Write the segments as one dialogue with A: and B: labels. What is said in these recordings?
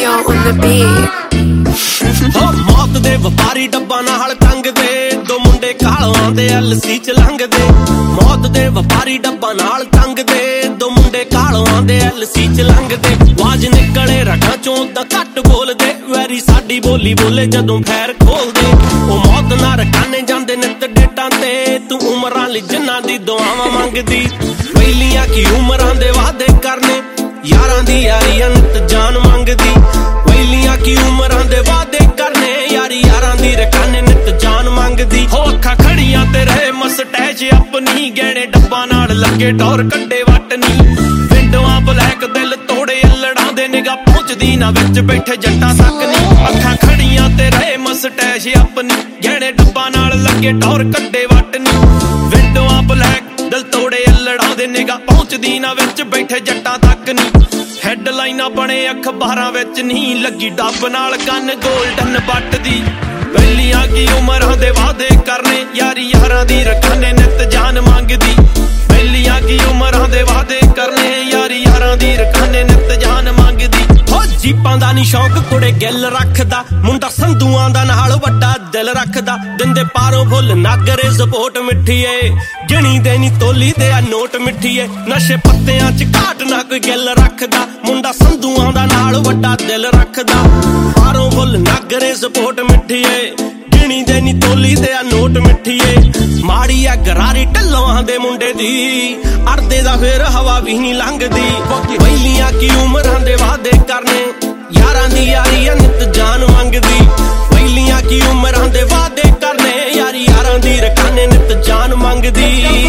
A: Mario on the beat.
B: मौत दे व्यापारी डब्बा नाल टंगदे दो मुंडे कालों दे LC च लंघदे। मौत दे व्यापारी डब्बा नाल टंगदे दो मुंडे कालों दे LC च लंघदे। आवाज निकले रखां चों तां घट बोलदे, वैरी साडी बोली बोले जदों फैर खोलदे। ओ मौत नाल रखाने जांदे नित डेटां ते, तू उमरां लई जिन्हां दी दुआवां मंगदी। वेलियां की उमरां दे वादे करने, यारां दी यारी नित जान मंगदी। वेलियां की उमरां दे वादे करने, यारी यारां दी रखाने नित जान मंगदी। हो अखां खड़ियां ते रहे मस्टैच अपनी, गहणे डब्बा नाल लगे टौर कड्डे वटनी। विंडोआं ब्लैक दिल तोड़े अल्लड़ां दे, निगाह पहुंचदी ना विच बैठे जट्टां तक नी। अखां खड़ियां ते रहे मस्टैच अपनी, गहणे डब्बा नाल लगे टौर कड्डे वटनी। विंडोआं ब्लैक दिल तोड़े अल्लड़ां दे, निगाह पहुंचदी ना विच बैठे जट्टां तक नी। हैडलाइनां बने अखबारां विच नहीं, लगी डब नाल कन गोल्डन बट दी। वेलियां की उमरां दे वादे करने, यारी यारां दी रखाने नित जान मंगदी। वेलियां की उमरां दे वादे करने, यारी यारां दी रखाने नित जान मंगदी। हो जीपां दा नी शौक कुड़े गिल रखदा, मुंडा संधूआं दा नाल वड्डा दिल रखदा। दिंदे पारों फुल नागरे सपोर्ट मिठीए, गिणी दे नी तोली दे आ नोट मिठीए। नशे पत्तियां च घाट ना कोई गिल रखदा, मुंडा संधूआं दा नाल वड्डा दिल रखदा। पारों फुल नागरे सपोर्ट मिठीए, गिणी दे नी तोली दे आ नोट मिठीए। माड़ी आ गरारी ढल्लों दे मुंडे दी, अड़दे दा फिर हवा भी नी लंघदी। वेलियां की उमरां दे वादे करने, यारां दी यारी नित जान मंगदी। वेलियां की उमरां दे वादे करने, यारी यारां दी रखाने नित जान मंगदी।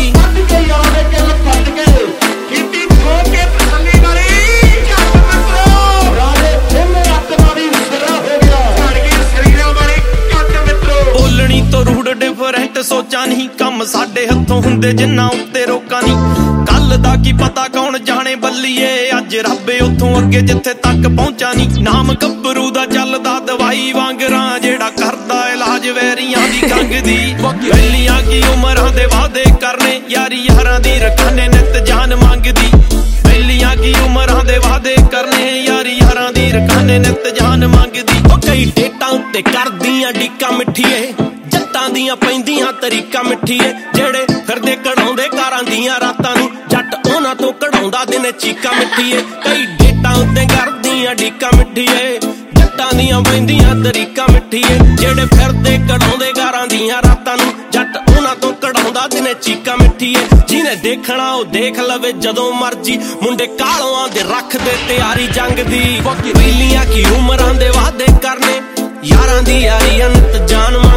B: बोलनी तो रूड डिफरेंट सोचा नहीं, कम साडे हथों हुंदे जिन्ना उत्ते रोका नहीं। कल दा की पता कौन जाने बल्लीए, अज रब्बे उथों अगे जिथे तक पहुंचा नहीं। नाम गब्बरू दा चलदा दवाई वांगरां, जेड़ा करदा इलाज वैरियां दी खंघ दी। वेलियां की उमरां दे वादे करने, यारी यारां दी रखाने नित जान मंगदी। वेलियां की उमरां दे वादे करने, यारी यारां दी रखाने नित जान मंगदी। ओ कई डेटां उत्ते करदियां डीकां मिठीए, जट्टां दियां पैंदियां तरीकां मिठीए। जेड़े फिरदे कढ़ाउंदे कारां दियां रातां नूं, जट उन्हां तों कढ़ाउंदा दिने चीकां मिठीए। कई डेटां उत्ते करदियां डीकां मिठीए, जट्टां दियां पैंदियां तरीकां मिठीए। जेड़े फिरदे कढ़ाउंदे कारां दियां रातां नूं, जट उन्हां तों कढ़ाउंदा दिने चीकां मिठीए। जिने देखना ओ देख लवे जदों मर्जी, मुंडे कालों दे रख दे तैयारी जंग दी। वेलियां की उमरां दे वादे करने, यारां दी यारी नित जान